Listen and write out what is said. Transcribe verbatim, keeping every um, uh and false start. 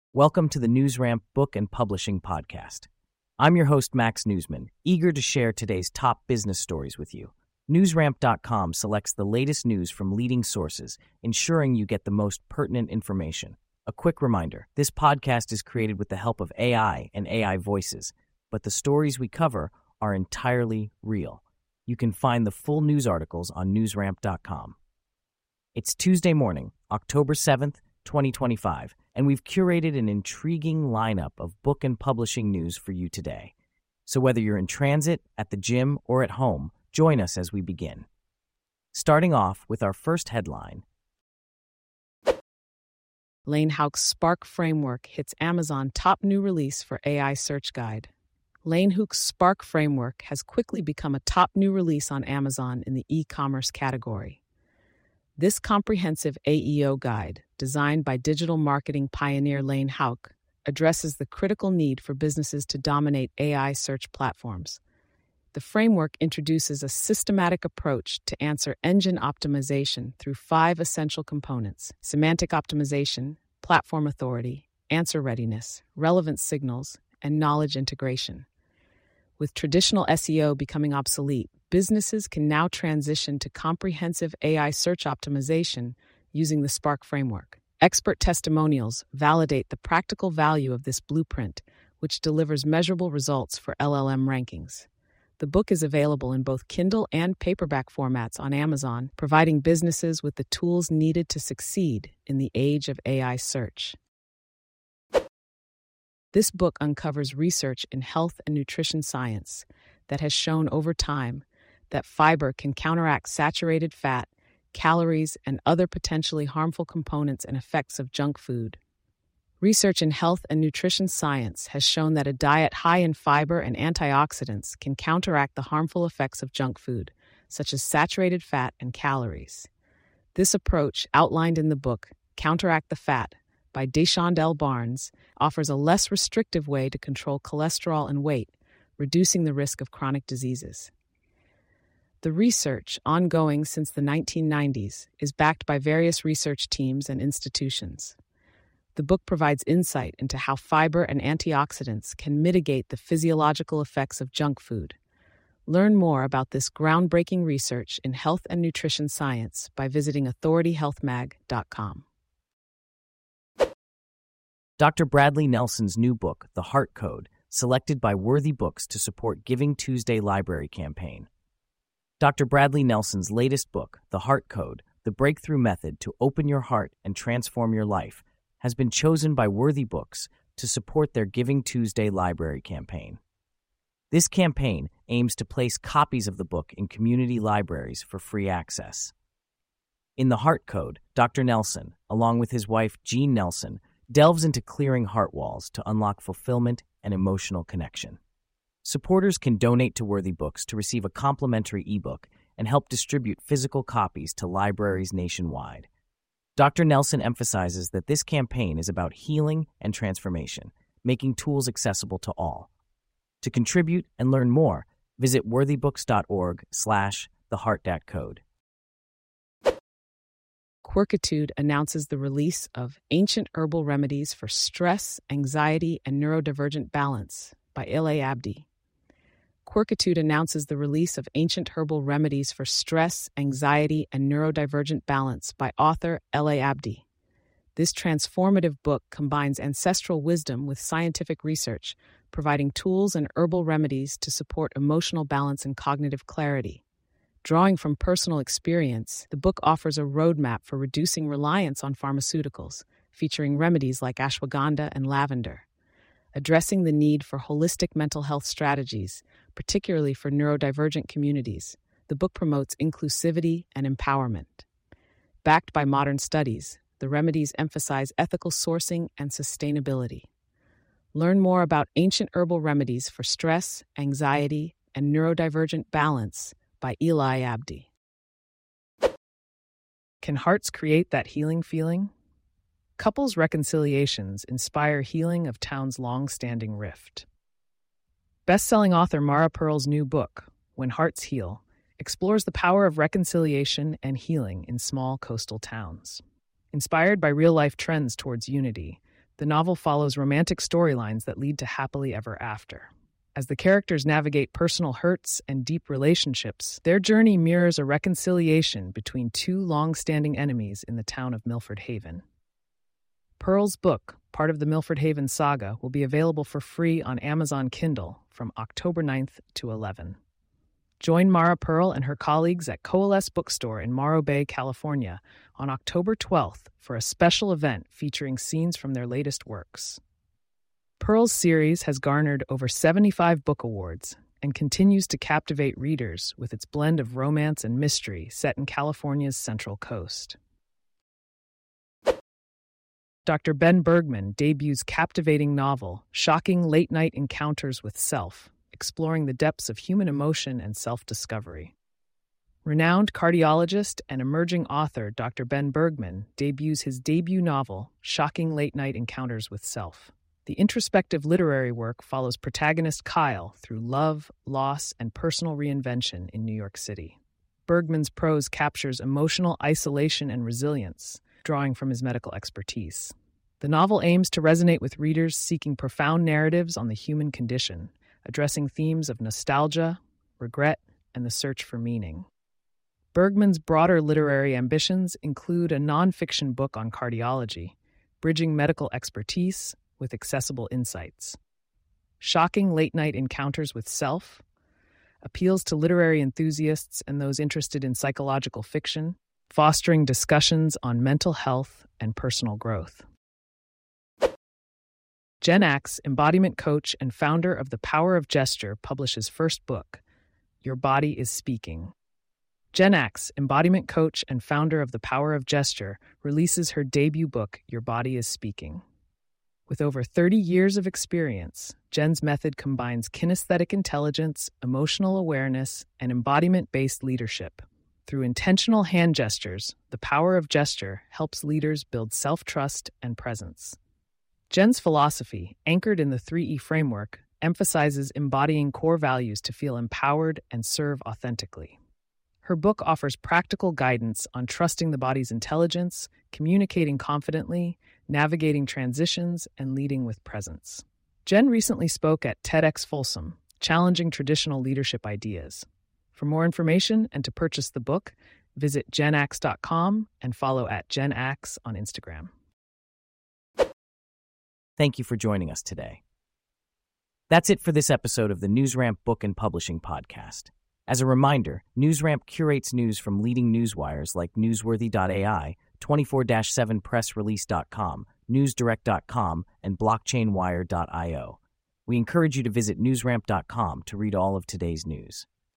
Welcome to the NewsRamp Book and Publishing Podcast. I'm your host, Max Newsman, eager to share today's top business stories with you. NewsRamp dot com selects the latest news from leading sources, ensuring you get the most pertinent information. A quick reminder, this podcast is created with the help of A I and A I voices, but the stories we cover are entirely real. You can find the full news articles on NewsRamp dot com. It's Tuesday morning, October seventh, twenty twenty-five, and we've curated an intriguing lineup of book and publishing news for you today. So whether you're in transit, at the gym, or at home, join us as we begin. Starting off with our first headline. Lane Houck's Spark Framework hits Amazon top new release for A I search guide. Lane Houck's Spark Framework has quickly become a top new release on Amazon in the e-commerce category. This comprehensive A E O guide, designed by digital marketing pioneer Lane Houck, addresses the critical need for businesses to dominate A I search platforms. The framework introduces a systematic approach to answer engine optimization through five essential components: semantic optimization, platform authority, answer readiness, relevant signals, and knowledge integration. With traditional S E O becoming obsolete, businesses can now transition to comprehensive A I search optimization using the Spark framework. Expert testimonials validate the practical value of this blueprint, which delivers measurable results for L L M rankings. The book is available in both Kindle and paperback formats on Amazon, providing businesses with the tools needed to succeed in the age of A I search. This book uncovers research in health and nutrition science that has shown over time that fiber can counteract saturated fat, calories, and other potentially harmful components and effects of junk food. Research in health and nutrition science has shown that a diet high in fiber and antioxidants can counteract the harmful effects of junk food, such as saturated fat and calories. This approach, outlined in the book Counteract the Fat by Deshondell Barnes, offers a less restrictive way to control cholesterol and weight, reducing the risk of chronic diseases. The research, ongoing since the nineteen nineties, is backed by various research teams and institutions. The book provides insight into how fiber and antioxidants can mitigate the physiological effects of junk food. Learn more about this groundbreaking research in health and nutrition science by visiting authority health mag dot com. Doctor Bradley Nelson's new book, The Heart Code, selected by Worthy Books to support Giving Tuesday Library campaign. Doctor Bradley Nelson's latest book, The Heart Code, The Breakthrough Method to Open Your Heart and Transform Your Life, has been chosen by Worthy Books to support their Giving Tuesday Library campaign. This campaign aims to place copies of the book in community libraries for free access. In The Heart Code, Doctor Nelson, along with his wife Jean Nelson, delves into clearing heart walls to unlock fulfillment and emotional connection. Supporters can donate to Worthy Books to receive a complimentary ebook and help distribute physical copies to libraries nationwide. Doctor Nelson emphasizes that this campaign is about healing and transformation, making tools accessible to all. To contribute and learn more, visit worthybooks.org slash the heart code. Quirkitude announces the release of Ancient Herbal Remedies for Stress, Anxiety, and Neurodivergent Balance by L A Abdi. Quirkitude announces the release of Ancient Herbal Remedies for Stress, Anxiety, and Neurodivergent Balance by author L A Abdi. This transformative book combines ancestral wisdom with scientific research, providing tools and herbal remedies to support emotional balance and cognitive clarity. Drawing from personal experience, the book offers a roadmap for reducing reliance on pharmaceuticals, featuring remedies like ashwagandha and lavender. Addressing the need for holistic mental health strategies, particularly for neurodivergent communities, the book promotes inclusivity and empowerment. Backed by modern studies, the remedies emphasize ethical sourcing and sustainability. Learn more about ancient herbal remedies for stress, anxiety, and neurodivergent balance by Eli Abdi. Can hearts create that healing feeling? Couples reconciliations inspire healing of town's long-standing rift. Best-selling author Mara Pearl's new book, When Hearts Heal, explores the power of reconciliation and healing in small coastal towns. Inspired by real-life trends towards unity, The novel follows romantic storylines that lead to happily ever after. As the characters navigate personal hurts and deep relationships, their journey mirrors a reconciliation between two long-standing enemies in the town of Milford Haven. Pearl's book, part of the Milford Haven saga, will be available for free on Amazon Kindle from October ninth to eleventh. Join Mara Pearl and her colleagues at Coalesce Bookstore in Morro Bay, California, on October twelfth for a special event featuring scenes from their latest works. Pearl's series has garnered over seventy-five book awards and continues to captivate readers with its blend of romance and mystery set in California's Central Coast. Doctor Ben Bergman debuts captivating novel, Shocking Late-Night Encounters with Self, exploring the depths of human emotion and self-discovery. Renowned cardiologist and emerging author Doctor Ben Bergman debuts his debut novel, Shocking Late-Night Encounters with Self. The introspective literary work follows protagonist Kyle through love, loss, and personal reinvention in New York City. Bergman's prose captures emotional isolation and resilience, drawing from his medical expertise. The novel aims to resonate with readers seeking profound narratives on the human condition, addressing themes of nostalgia, regret, and the search for meaning. Bergman's broader literary ambitions include a nonfiction book on cardiology, bridging medical expertise with accessible insights. Shocking Late-Night Encounters with Self appeals to literary enthusiasts and those interested in psychological fiction, fostering discussions on mental health and personal growth. Jen Axe, embodiment coach and founder of The Power of Gesture, publishes first book, Your Body is Speaking. Jen Axe, embodiment coach and founder of The Power of Gesture, releases her debut book, Your Body is Speaking. With over thirty years of experience, Jen's method combines kinesthetic intelligence, emotional awareness, and embodiment-based leadership. Through intentional hand gestures, The Power of Gesture helps leaders build self-trust and presence. Jen's philosophy, anchored in the three E framework, emphasizes embodying core values to feel empowered and serve authentically. Her book offers practical guidance on trusting the body's intelligence, communicating confidently, navigating transitions, and leading with presence. Jen recently spoke at TEDx Folsom, challenging traditional leadership ideas. For more information and to purchase the book, visit jen axe dot com and follow at jen axe on Instagram. Thank you for joining us today. That's it for this episode of the NewsRamp Book and Publishing Podcast. As a reminder, NewsRamp curates news from leading newswires like newsworthy dot A I, twenty-four seven press release dot com, newsdirect dot com, and blockchain wire dot io. We encourage you to visit newsramp dot com to read all of today's news.